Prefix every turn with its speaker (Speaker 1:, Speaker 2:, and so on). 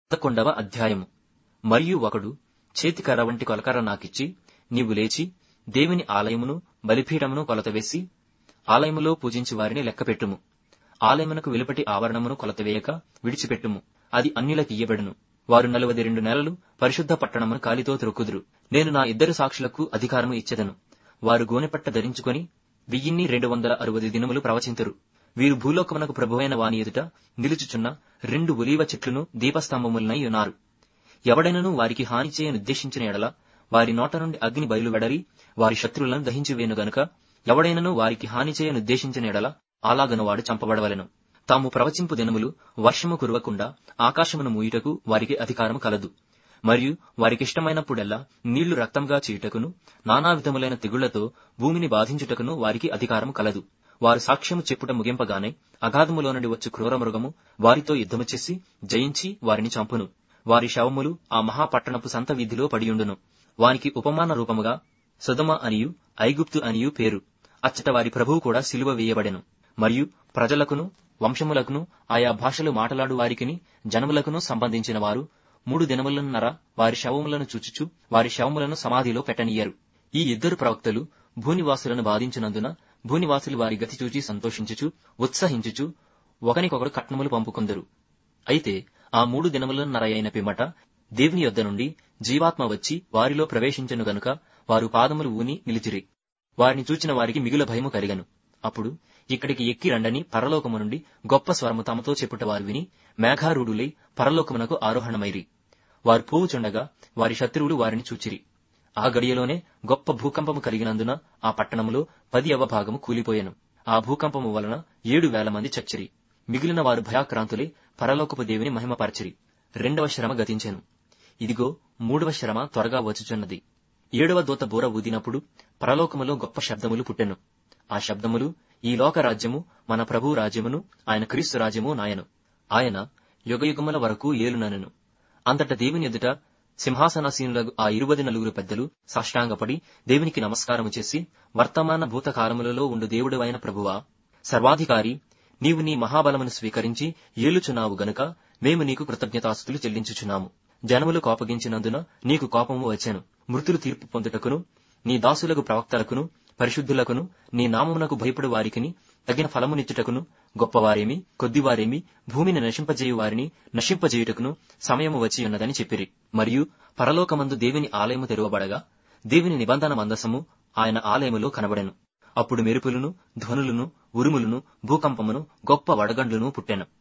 Speaker 1: 11వ అధ్యాయము. మరియు ఒకడు చేతికర్ర వంటి కొలకర్ర నాకిచ్చి, నీవు లేచి దేవుని ఆలయమును బలిపీఠమును కొలతవేసి ఆలయములో పూజించి వారిని లెక్కపెట్టుము. ఆలయమునకు వెలుపటి ఆవరణమును కొలతవేయక విడిచిపెట్టుము. అది అన్యులకియ్యబడును. వారు 42 నెలలు పరిశుద్ధ పట్టణమును కాలితో త్రొక్కుదురు. నేను నా 2 సాక్షులకు అధికారము ఇచ్చెదను. వారు గోనెపట్ట ధరించుకొని 1260 దినములు ప్రవచింతురు. వీరు భూలోకమునకు ప్రభువైన వాని ఎదుట నిలుచుచున్న 2 ఒలీవ చెట్లును దీపస్తంభములనై ఉన్నారు. ఎవడైనను వారికి హాని చేయనుద్దేశించిన ఎడల వారి నోట నుండి అగ్ని బయలువెడలి వారి శత్రువులను దహించివేయును గనుక ఎవడైనను వారికి హాని చేయనుద్దేశించిన ఎడల అలాగను వాడు చంపబడవలెను. తాము ప్రవచింపు దినములు వర్షము కురవకుండా ఆకాశమును మూయుటకు వారికి అధికారము కలదు. మరియు వారికిష్టమైనప్పుడెల్లా నీళ్లు రక్తంగా చేయుటకును నానా విధములైన తెగుళ్లతో భూమిని బాధించుటకును వారికి అధికారము కలదు. వారు సాక్ష్యము చెప్పుట ముగింపగానే అగాధములో నుండి వచ్చు క్రూర మృగము వారితో యుద్ధము చేసి జయించి వారిని చంపును. వారి శవములు ఆ మహాపట్టణపు సంత వీధిలో పడియుండును. వానికి ఉపమాన రూపముగా సొదొమ అనియు ఐగుప్తు అనియు పేరు. అచ్చట వారి ప్రభువు కూడా సిలువ వేయబడెను. మరియు ప్రజలకును వంశములకును ఆయా భాషలు మాటలాడు వారికిని జనములకును సంబంధించిన వారు 3 దినములన్నర వారి శవములను చూచుచు వారి శవములను సమాధిలో పెట్టనియ్యరు. ఈ 2 ప్రవక్తలు భూనివాసులను బాధించినందున భూనివాసులు వారి గతి చూచి సంతోషించుచు ఉత్సహించుచు ఒకనికొకడు కట్నములు పంపుకొందురు. అయితే ఆ 3 దినములన్నర అయిన పిమ్మట దేవుని యొద్ద నుండి జీవాత్మ వచ్చి వారిలో ప్రవేశించెను గనుక వారు పాదములు ఊని నిలిచిరి. వారిని చూచిన వారికి మిగుల భయము కలిగెను. అప్పుడు ఇక్కడికి ఎక్కి రండని పరలోకము నుండి గొప్ప స్వరము తమతో చెప్పుట వారు విని మేఘారూఢులై పరలోకమునకు ఆరోహణమైరి. వారు పోవుచుండగా వారి శత్రువులు వారిని చూచిరి. ఆ గడియలోనే గొప్ప భూకంపము కలిగినందున ఆ పట్టణములో 10వ భాగము కూలిపోయెను. ఆ భూకంపము వలన 7,000 మంది చచ్చిరి. మిగిలిన వారు భయాక్రాంతులై పరలోకపు దేవుని మహిమపరచిరి. 2వ శ్రమ గతించెను. ఇదిగో 3వ శ్రమ త్వరగా వచ్చుచున్నది. 7వ దూత బూర ఊదినప్పుడు పరలోకములో గొప్ప శబ్దములు పుట్టెను. ఆ శబ్దములు, ఈ లోక రాజ్యము మన ప్రభువు రాజ్యమును ఆయన క్రీస్తు రాజ్యము నాయను. ఆయన యుగయుగముల వరకు ఏలుననెను. అంతట దేవుని ఎదుట సింహాసనాసీనులకు ఆ 24 పెద్దలు సాష్టాంగపడి దేవునికి నమస్కారము చేసి, వర్తమాన భూతకాలములలో ఉండు దేవుడు అయిన ప్రభువా, సర్వాధికారి, నీవు నీ మహాబలమును స్వీకరించి ఏలుచున్నావు గనుక మేము నీకు కృతజ్ఞతాస్తుతులు చెల్లించుచున్నాము. జనములు కోపగించినందున నీకు కోపము వచ్చెను. మృతులు తీర్పు పొందుటకును నీ దాసులకు ప్రవక్తలకును పరిశుద్ధులకును నీ నామమునకు భయపడు వారికిని తగిన ఫలమునిచ్చుటకును గొప్పవారేమి కొద్దివారేమి భూమిని నశింపజేయు వారిని నశింపజేయుటకును సమయము వచ్చి ఉన్నదని చెప్పిరి. మరియు పరలోకమందు దేవుని ఆలయము తెరవబడగా దేవుని నిబంధన మందసము ఆయన ఆలయములో కనబడెను. అప్పుడు మెరుపులను ధ్వనులను ఉరుములను భూకంపమును గొప్ప వడగండ్లును పుట్టెను.